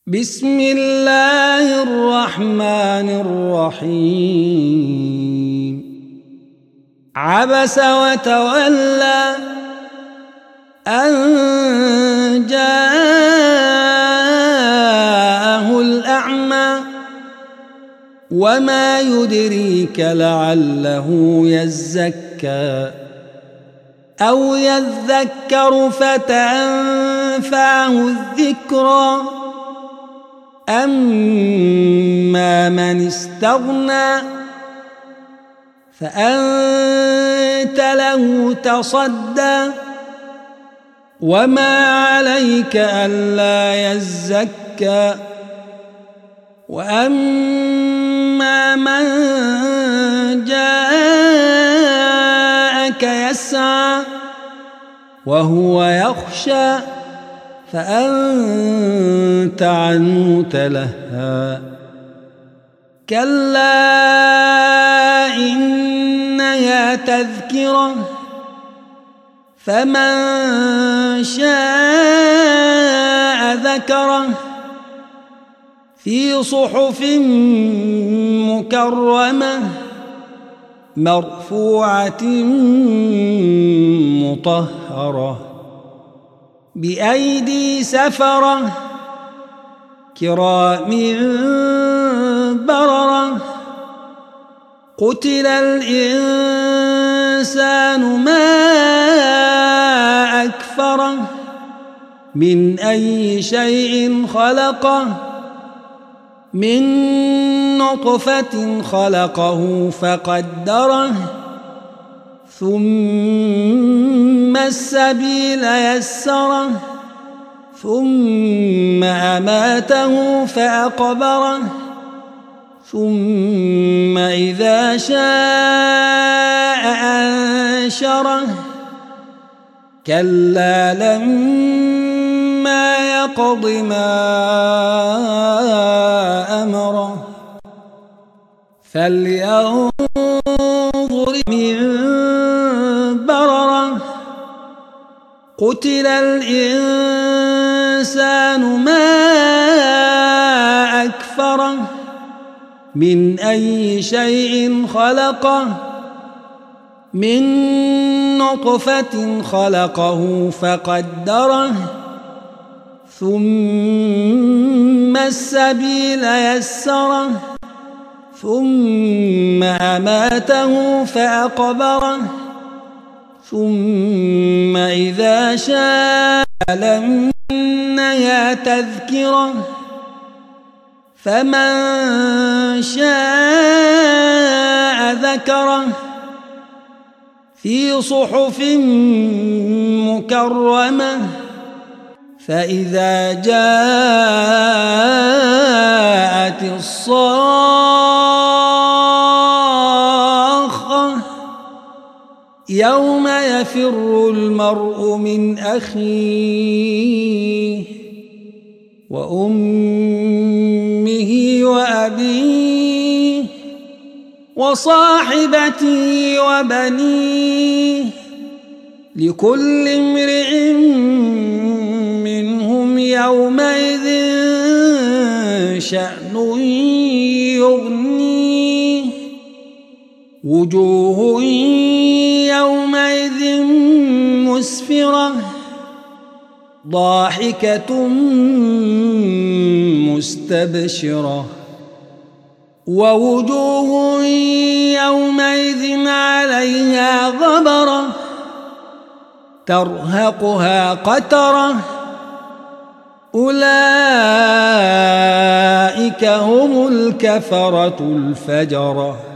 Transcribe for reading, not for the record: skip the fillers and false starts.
بسم الله الرحمن الرحيم عبس وتولى أن جاءه الأعمى وما يدريك لعله يزكى أو يذكر فتنفعه الذكرى أما من استغنى فأنت له تصدى وما عليك ألا يزكى وأما من جاءك يسعى وهو يخشى فأنت عنه تلهى كلا إنها تذكرة فمن شاء ذكره في صحف مكرمة مرفوعة مطهرة بأيدي سفرة كرام بررة قتل الإنسان ما أكفره من أي شيء خلقه من نطفة خلقه فقدره ثم السبيل يسره ثم أماته فأقبره ثم إذا شاء أنشره كلا لما يقض ما أمره فلينظر من بررة قتل الإنسان ما أكفره من أي شيء خلقه من نطفة خلقه فقدره ثم السبيل يسره ثم أماته فأقبره ثم إذا شاء لمنها تذكرة فمن شاء ذكره في صحف مكرمة فإذا جاءت الصاخة يوم يفر المرء من أخيه وأمه وأبيه وصاحبته وبنيه لكل امرئ منهم يومئذ شأن يغنيه وجوه يومئذ مسفرة ضاحكة مستبشرة ووجوه يومئذ عليها غبرة ترهقها قترة أولئك هم الكفرة الفجرة.